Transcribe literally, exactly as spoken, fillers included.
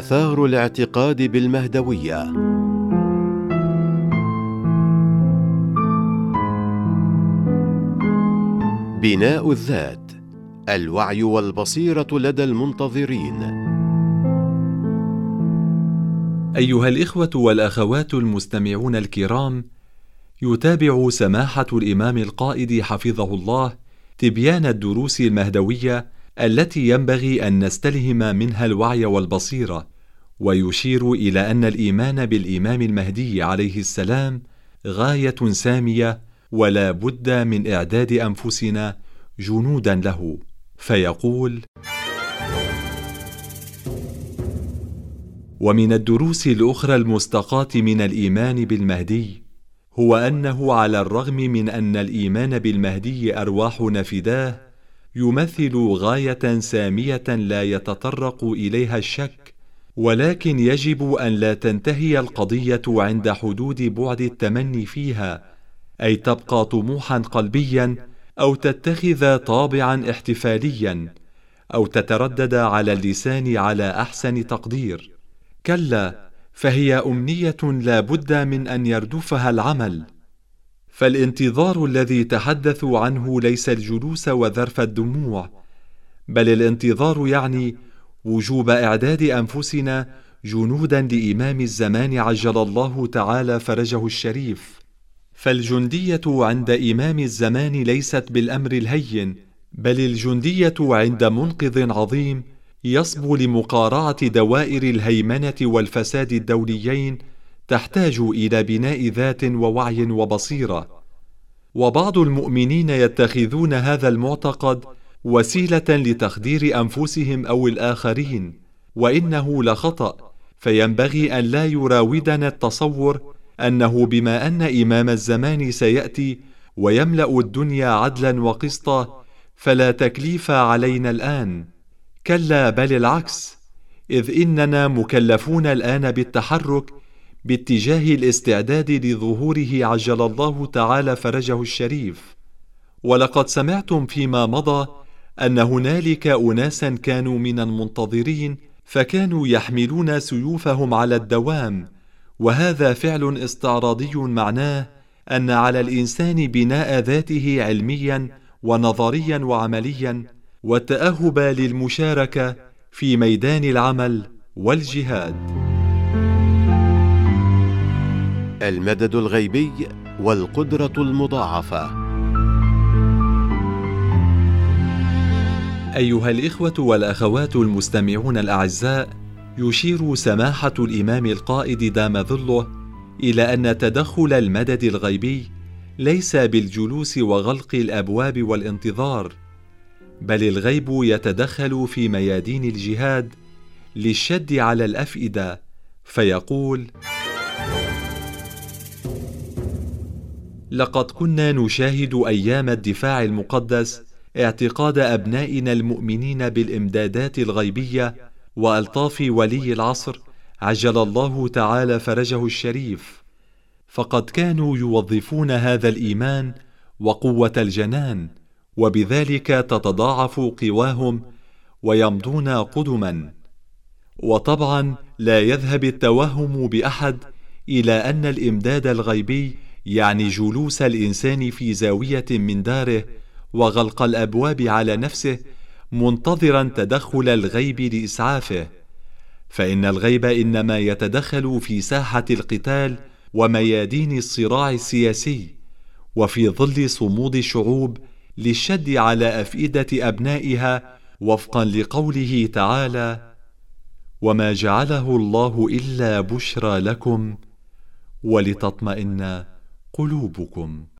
آثار الاعتقاد بالمهدوية. بناء الذات، الوعي والبصيرة لدى المنتظرين. أيها الإخوة والأخوات المستمعون الكرام، يتابع سماحة الإمام القائد حفظه الله تبيان الدروس المهدوية التي ينبغي أن نستلهم منها الوعي والبصيرة، ويشير إلى أن الإيمان بالإمام المهدي عليه السلام غاية سامية، ولا بد من إعداد أنفسنا جنودا له. فيقول: ومن الدروس الأخرى المستقاة من الإيمان بالمهدي هو أنه على الرغم من أن الإيمان بالمهدي أرواحنا فداه يمثل غاية سامية لا يتطرق إليها الشك، ولكن يجب أن لا تنتهي القضية عند حدود بعد التمني فيها، أي تبقى طموحا قلبيا، أو تتخذ طابعا احتفاليا، أو تتردد على اللسان على أحسن تقدير. كلا، فهي أمنية لا بد من أن يردفها العمل. فالانتظار الذي تحدثوا عنه ليس الجلوس وذرف الدموع، بل الانتظار يعني وجوب إعداد أنفسنا جنودا لإمام الزمان عجل الله تعالى فرجه الشريف. فالجندية عند إمام الزمان ليست بالأمر الهين، بل الجندية عند منقذ عظيم يصبو لمقارعة دوائر الهيمنة والفساد الدوليين، تحتاج إلى بناء ذات ووعي وبصيرة. وبعض المؤمنين يتخذون هذا المعتقد وسيلة لتخدير أنفسهم أو الآخرين، وإنه لخطأ. فينبغي أن لا يراودنا التصور أنه بما أن إمام الزمان سيأتي ويملأ الدنيا عدلا وقسطا فلا تكليف علينا الآن. كلا، بل العكس، إذ إننا مكلفون الآن بالتحرك باتجاه الاستعداد لظهوره عجل الله تعالى فرجه الشريف. ولقد سمعتم فيما مضى أن هنالك أناسا كانوا من المنتظرين فكانوا يحملون سيوفهم على الدوام، وهذا فعل استعراضي معناه أن على الإنسان بناء ذاته علميا ونظريا وعمليا، والتأهب للمشاركة في ميدان العمل والجهاد. المدد الغيبي والقدرة المضاعفة. أيها الإخوة والأخوات المستمعون الأعزاء، يشير سماحة الإمام القائد دام ظله إلى أن تدخل المدد الغيبي ليس بالجلوس وغلق الأبواب والانتظار، بل الغيب يتدخل في ميادين الجهاد للشد على الأفئدة. فيقول: لقد كنا نشاهد أيام الدفاع المقدس اعتقاد أبنائنا المؤمنين بالإمدادات الغيبية وألطاف ولي العصر عجل الله تعالى فرجه الشريف، فقد كانوا يوظفون هذا الإيمان وقوة الجنان، وبذلك تتضاعف قواهم ويمضون قدما. وطبعا لا يذهب التوهم بأحد إلى أن الإمداد الغيبي يعني جلوس الإنسان في زاوية من داره وغلق الأبواب على نفسه منتظرا تدخل الغيب لإسعافه، فإن الغيب إنما يتدخل في ساحة القتال وميادين الصراع السياسي، وفي ظل صمود الشعوب للشد على أفئدة أبنائها، وفقا لقوله تعالى: وما جعله الله إلا بشرى لكم ولتطمئن قلوبكم.